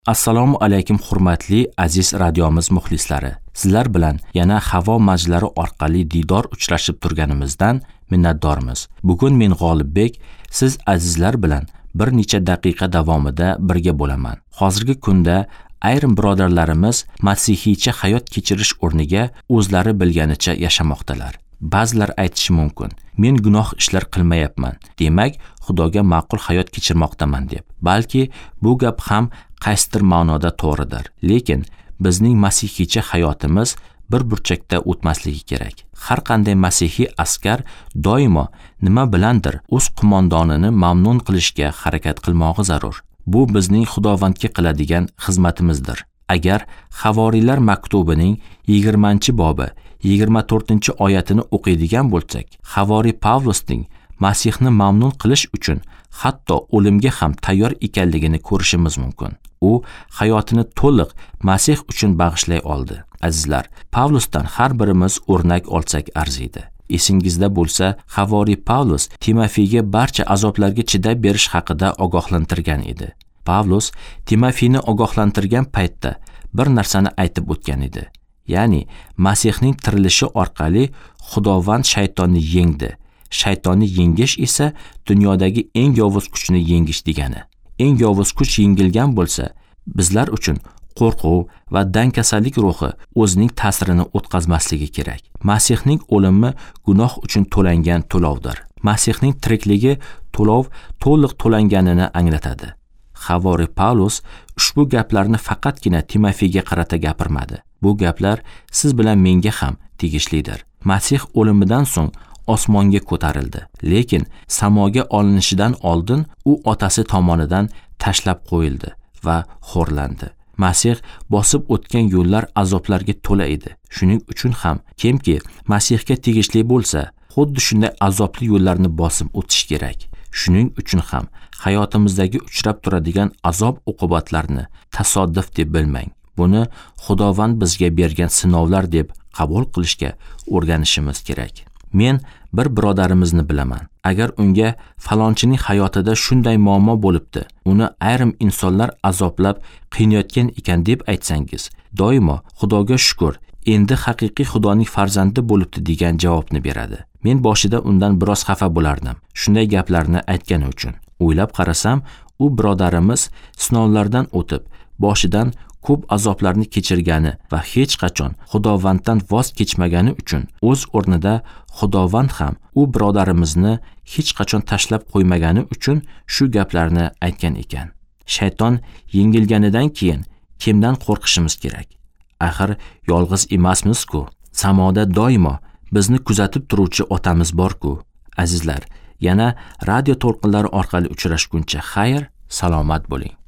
Assalomu alaykum hurmatli aziz radiomiz muxlislari. Sizlar bilan yana havo majlari orqali diydor uchrashib turganimizdan minnatdormiz. Bugun men G'olibbek siz azizlar bilan bir necha daqiqa davomida birga bo'laman. Hozirgi kunda ayrim birodarlarimiz masihiycha hayot kechirish o'rniga o'zlari bilganicha yashamoqdalar. Ba'zilar aytishi mumkin, men gunoh ishlar qilmayapman, demak Xudoga ma'qul hayot kechirmoqdaman deb. Balki bu gap ham qaysidir ma'noda to'g'ridir, lekin bizning masihiycha hayotimiz bir burchakda o'tmasligi kerak. Har qanday masihiy askar doimo nima bilandir o'z qo'mondonini mamnun qilishga harakat qilmog'i zarur. Bu bizning Xudovandga qiladigan xizmatimizdir. Agar Havoriylar maktubining 20-bobi 24-oyatini o'qiydigan bo'lsak, Havoriy Pavlusning Masihni mamnun qilish uchun hatto o'limga ham tayyor ekanligini ko'rishimiz mumkin. U hayotini to'liq Masih uchun bag'ishlay oldi. Azizlar, Pavlusdan har birimiz o'rnak olsak arziydi. Esingizda bo'lsa, Havoriy Pavlus Timofiyga barcha azoblarga chidab berish haqida ogohlantirgan edi. Pavlus Timofiyni ogohlantirgan paytda bir narsani aytib o'tgan edi. Ya'ni Masihning tirilishi orqali Xudovand shaytonni yengdi. Shaytonni yengish esa dunyodagi eng yovuz kuchni yengish degani. Eng yovuz kuch yengilgan bo'lsa, bizlar uchun qo'rquv va dankasallik ruhi o'zining ta'sirini o'tkazmasligi kerak. Masihning o'limi gunoh uchun to'langan to'lovdir. Masihning tirikligi to'lov to'liq to'langanini anglatadi. Havoriy Pavlus ushbu gaplarni faqatgina Timofiyga qarata gapirmadi. Bu gaplar siz bilan menga ham tegishlidir. Masih o'limidan so'ng osmonga ko'tarildi, lekin samoga olinishidan oldin u otasi tomonidan tashlab qo'yildi va xo'rlandi. Masih bosib o'tgan yo'llar azoblarga to'la edi. Shuning uchun ham kimki Masihga tegishli bo'lsa, xuddi shunday azobli yo'llarni bosib o'tish kerak. Shuning uchun ham hayotimizdagi uchrab turadigan azob uqubatlarni tasodif deb bilmang. Buni Xudovand bizga bergan sinovlar deb qabul qilishga o'rganishimiz kerak. Men bir birodarimizni bilaman. Agar unga falonchining hayotida shunday muammo bo'libdi, uni ayrim insonlar azoblab qiynayotgan ekan deb aytsangiz, doimo Xudoga shukr, endi haqiqiy Xudoning farzandi bo'libdi degan javobni beradi. Men boshida undan biroz xafa bo'lardim, shunday gaplarni aytgani uchun. O'ylab qarasam, u birodarimiz sinovlardan o'tib, boshidan ko'p azoblarni kechirgani va hech qachon Xudovanddan voz kechmagani uchun o'z o'rnida Xudovand ham u birodarimizni hech qachon tashlab qo'ymagani uchun shu gaplarni aytgan ekan. Shayton yengilganidan keyin kimdan qo'rqishimiz kerak? Axir yolg'iz emasmiz-ku. Samoda doimo bizni kuzatib turuvchi otamiz bor-ku. Azizlar, yana radio to'lqinlari orqali uchrashguncha xayr, salomat bo'ling.